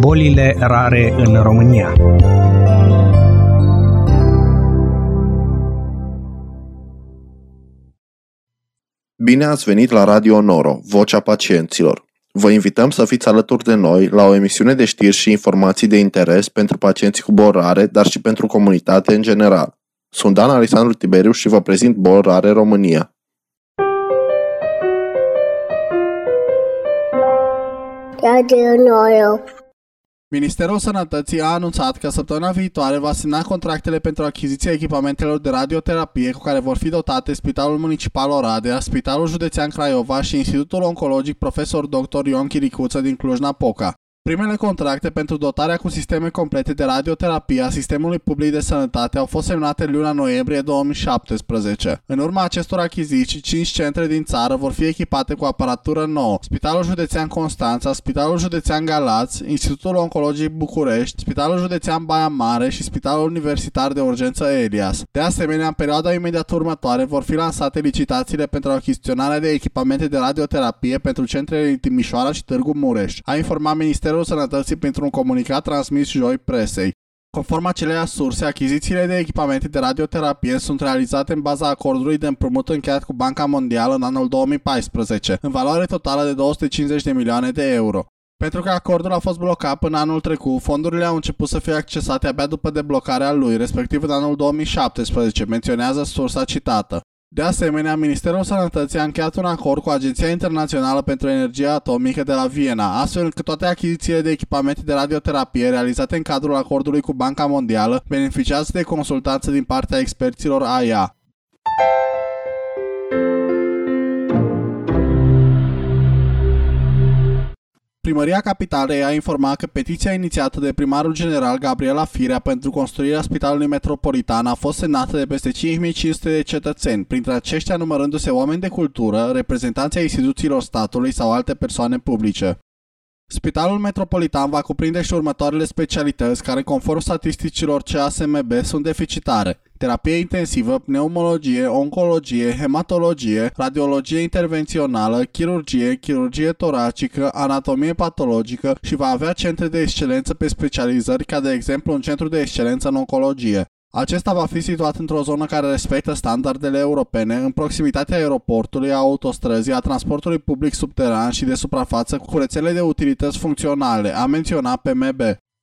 Bolile rare în România. Bine ați venit la Radio Noro, Vocea Pacienților. Vă invităm să fiți alături de noi la o emisiune de știri și informații de interes pentru pacienții cu boli rare, dar și pentru comunitate în general. Sunt Dan Alexandru Tiberiu și vă prezint Boli Rare România. Radio Noro. Ministerul Sănătății a anunțat că săptămâna viitoare va semna contractele pentru achiziția echipamentelor de radioterapie cu care vor fi dotate Spitalul Municipal Oradea, Spitalul Județean Craiova și Institutul Oncologic Profesor Dr. Ion Chiricuță din Cluj-Napoca. Primele contracte pentru dotarea cu sisteme complete de radioterapie a sistemului public de sănătate au fost semnate în luna noiembrie 2017. În urma acestor achiziții, 5 centre din țară vor fi echipate cu aparatură nouă: Spitalul Județean Constanța, Spitalul Județean Galați, Institutul Oncologic București, Spitalul Județean Baia Mare și Spitalul Universitar de Urgență Elias. De asemenea, în perioada imediat următoare vor fi lansate licitațiile pentru achiziționarea de echipamente de radioterapie pentru centrele din Timișoara și Târgu Mureș, a informat Ministerul Sănătății printr-un comunicat transmis joi presei. Conform aceleiași surse, achizițiile de echipamente de radioterapie sunt realizate în baza acordului de împrumut încheiat cu Banca Mondială în anul 2014, în valoare totală de 250 de milioane de euro. Pentru că acordul a fost blocat până anul trecut, fondurile au început să fie accesate abia după deblocarea lui, respectiv în anul 2017, menționează sursa citată. De asemenea, Ministerul Sănătății a încheiat un acord cu Agenția Internațională pentru Energie Atomică de la Viena, astfel încât toate achizițiile de echipamente de radioterapie realizate în cadrul acordului cu Banca Mondială beneficiază de consultanță din partea experților AIA. Primăria Capitalei a informat că petiția inițiată de primarul general Gabriela Firea pentru construirea Spitalului Metropolitan a fost semnată de peste 5500 de cetățeni, printre aceștia numărându-se oameni de cultură, reprezentanții ai instituțiilor statului sau alte persoane publice. Spitalul Metropolitan va cuprinde și următoarele specialități care, conform statisticilor CASMB, sunt deficitare: terapie intensivă, pneumologie, oncologie, hematologie, radiologie intervențională, chirurgie, chirurgie toracică, anatomie patologică și va avea centre de excelență pe specializări, ca de exemplu un centru de excelență în oncologie. Acesta va fi situat într-o zonă care respectă standardele europene, în proximitatea aeroportului, a autostrăzii, a transportului public subteran și de suprafață cu rețele de utilități funcționale, a menționat PMB.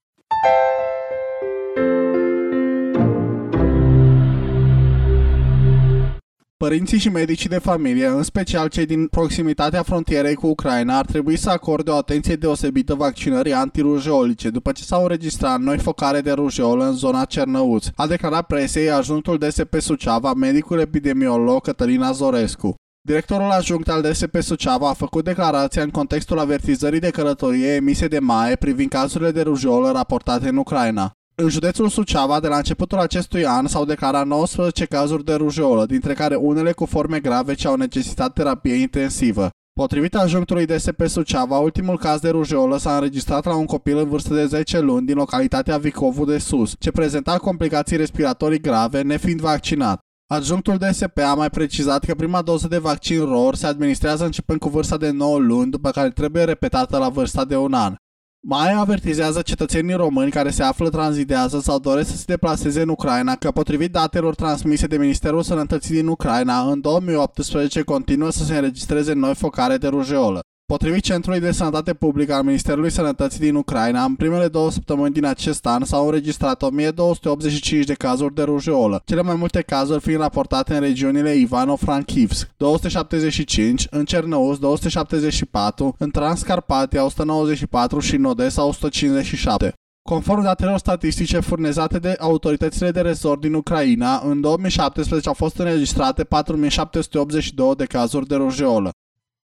Părinții și medicii de familie, în special cei din proximitatea frontierei cu Ucraina, ar trebui să acorde o atenție deosebită vaccinării antirujeolice, după ce s-au înregistrat noi focare de rujeolă în zona Cernăuț, a declarat presei adjunctul DSP Suceava, medicul epidemiolog Cătălin Azorescu. Directorul adjunct al DSP Suceava a făcut declarația în contextul avertizării de călătorie emise de MAE privind cazurile de rujeolă raportate în Ucraina. În județul Suceava, de la începutul acestui an, s-au declarat 19 cazuri de rujeolă, dintre care unele cu forme grave ce au necesitat terapie intensivă. Potrivit adjunctului DSP Suceava, ultimul caz de rujeolă s-a înregistrat la un copil în vârstă de 10 luni din localitatea Vicovu de Sus, ce prezenta complicații respiratorii grave, nefiind vaccinat. Adjunctul DSP a mai precizat că prima doză de vaccin ROR se administrează începând cu vârsta de 9 luni, după care trebuie repetată la vârsta de 1 an. MAE avertizează cetățenii români care se află, tranzitează sau doresc să se deplaseze în Ucraina că, potrivit datelor transmise de Ministerul Sănătății din Ucraina, în 2018 continuă să se înregistreze noi focare de rujeolă. Potrivit Centrului de Sănătate Publică al Ministerului Sănătății din Ucraina, în primele 2 săptămâni din acest an s-au înregistrat 1285 de cazuri de rujeolă, cele mai multe cazuri fiind raportate în regiunile Ivano-Frankivsk, 275, în Cernăuț 274, în Transcarpatia 194 și în Odessa 157. Conform datelor statistice furnizate de autoritățile de resort din Ucraina, în 2017 au fost înregistrate 4782 de cazuri de rujeolă.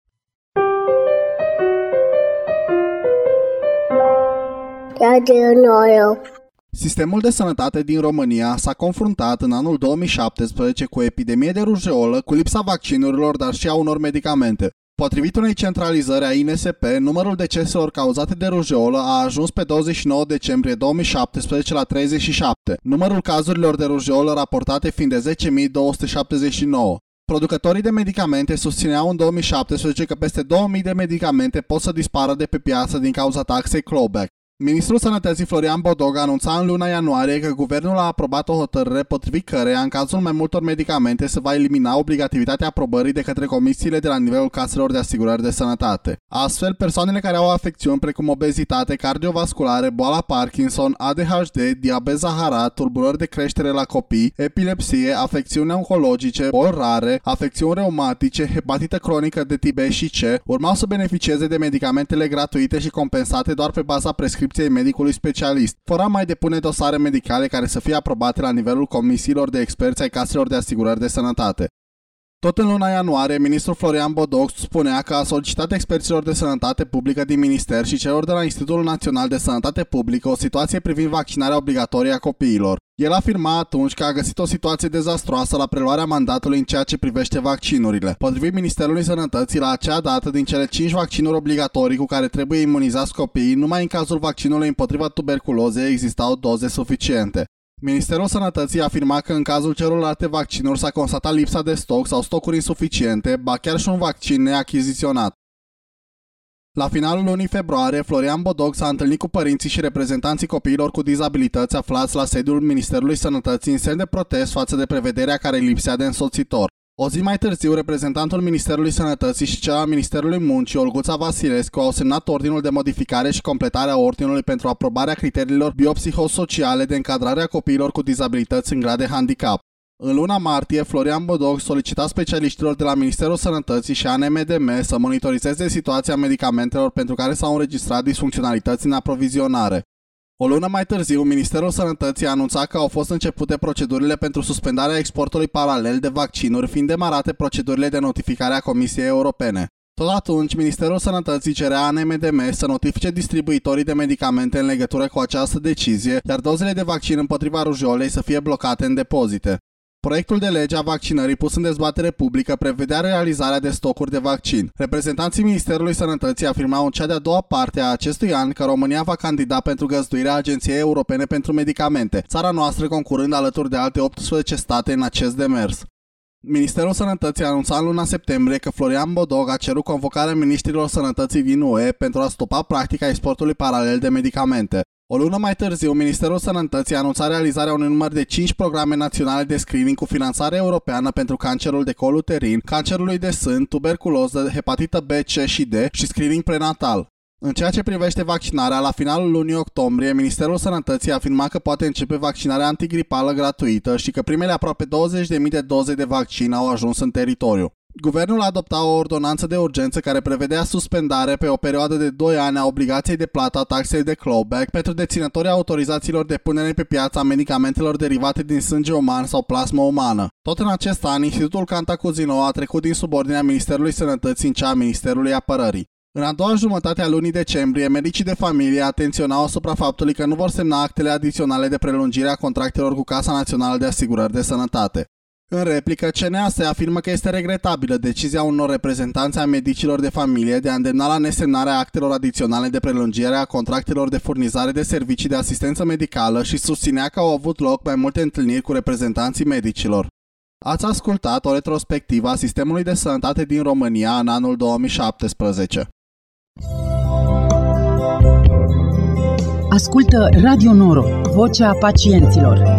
Radio Noro. Sistemul de sănătate din România s-a confruntat în anul 2017 cu o epidemie de rujeolă, cu lipsa vaccinurilor, dar și a unor medicamente. Potrivit unei centralizări a INSP, numărul deceselor cauzate de rujeolă a ajuns pe 29 decembrie 2017 la 37, numărul cazurilor de rujeolă raportate fiind de 10.279. Producătorii de medicamente susțineau în 2017 că peste 2000 de medicamente pot să dispară de pe piață din cauza taxei clawback. Ministrul Sănătății Florian Bodog anunța în luna ianuarie că guvernul a aprobat o hotărâre potrivit căreia, în cazul mai multor medicamente, se va elimina obligativitatea aprobării de către comisiile de la nivelul caselor de asigurări de sănătate. Astfel, persoanele care au afecțiuni precum obezitate cardiovasculare, boala Parkinson, ADHD, diabet zaharat, tulburări de creștere la copii, epilepsie, afecțiuni oncologice, boli rare, afecțiuni reumatice, hepatită cronică de tip B și C, urmau să beneficieze de medicamentele gratuite și compensate doar pe baza prescripției medicului specialist, fără a mai depune dosare medicale care să fie aprobate la nivelul comisiilor de experți ai caselor de asigurări de sănătate. Tot în luna ianuarie, ministrul Florian Bodog spunea că a solicitat experților de sănătate publică din minister și celor de la Institutul Național de Sănătate Publică o situație privind vaccinarea obligatorie a copiilor. El afirma atunci că a găsit o situație dezastroasă la preluarea mandatului în ceea ce privește vaccinurile. Potrivit Ministerului Sănătății, la acea dată, din cele 5 vaccinuri obligatorii cu care trebuie imunizați copiii, numai în cazul vaccinului împotriva tuberculozei existau doze suficiente. Ministerul Sănătății afirma că în cazul celorlalte vaccinuri s-a constatat lipsa de stoc sau stocuri insuficiente, ba chiar și un vaccin neachiziționat. La finalul lunii februarie, Florian Bodog s-a întâlnit cu părinții și reprezentanții copiilor cu dizabilități aflați la sediul Ministerului Sănătății în semn de protest față de prevederea care îi lipsea de însoțitor. O zi mai târziu, reprezentantul Ministerului Sănătății și cel al Ministerului Muncii, Olguța Vasilescu, au semnat ordinul de modificare și completare a ordinului pentru aprobarea criteriilor biopsihosociale de încadrare a copiilor cu dizabilități în grad de handicap. În luna martie, Florian Bodog solicita specialiștilor de la Ministerul Sănătății și ANMDM să monitorizeze situația medicamentelor pentru care s-au înregistrat disfuncționalități în aprovizionare. O lună mai târziu, Ministerul Sănătății a anunțat că au fost începute procedurile pentru suspendarea exportului paralel de vaccinuri, fiind demarate procedurile de notificare a Comisiei Europene. Tot atunci, Ministerul Sănătății cerea ANMDM să notifice distribuitorii de medicamente în legătură cu această decizie, iar dozele de vaccin împotriva rujolei să fie blocate în depozite. Proiectul de lege a vaccinării pus în dezbatere publică prevedea realizarea de stocuri de vaccin. Reprezentanții Ministerului Sănătății afirmau în cea de-a doua parte a acestui an că România va candida pentru găzduirea Agenției Europene pentru Medicamente, țara noastră concurând alături de alte 18 state în acest demers. Ministerul Sănătății anunța în luna septembrie că Florian Bodog a cerut convocarea ministrilor sănătății din UE pentru a stopa practica exportului paralel de medicamente. O lună mai târziu, Ministerul Sănătății anunța realizarea unui număr de 5 programe naționale de screening cu finanțare europeană pentru cancerul de col uterin, cancerului de sân, tuberculoză, hepatită B, C și D și screening prenatal. În ceea ce privește vaccinarea, la finalul lunii octombrie, Ministerul Sănătății afirma că poate începe vaccinarea antigripală gratuită și că primele aproape 20.000 de doze de vaccin au ajuns în teritoriu. Guvernul adopta o ordonanță de urgență care prevedea suspendare pe o perioadă de 2 ani a obligației de plată a taxei de clawback pentru deținătorii autorizațiilor de punere pe piață a medicamentelor derivate din sânge uman sau plasmă umană. Tot în acest an, Institutul Cantacuzino a trecut din subordinea Ministerului Sănătății în cea a Ministerului Apărării. În a doua jumătate a lunii decembrie, medicii de familie atenționau asupra faptului că nu vor semna actele adiționale de prelungire a contractelor cu Casa Națională de Asigurări de Sănătate. În replică, CNAS afirmă că este regretabilă decizia unor reprezentanți a medicilor de familie de a îndemna la nesemnarea actelor adiționale de prelungire a contractelor de furnizare de servicii de asistență medicală și susținea că au avut loc mai multe întâlniri cu reprezentanții medicilor. Ați ascultat o retrospectivă a sistemului de sănătate din România în anul 2017. Ascultă Radio Noro, vocea pacienților.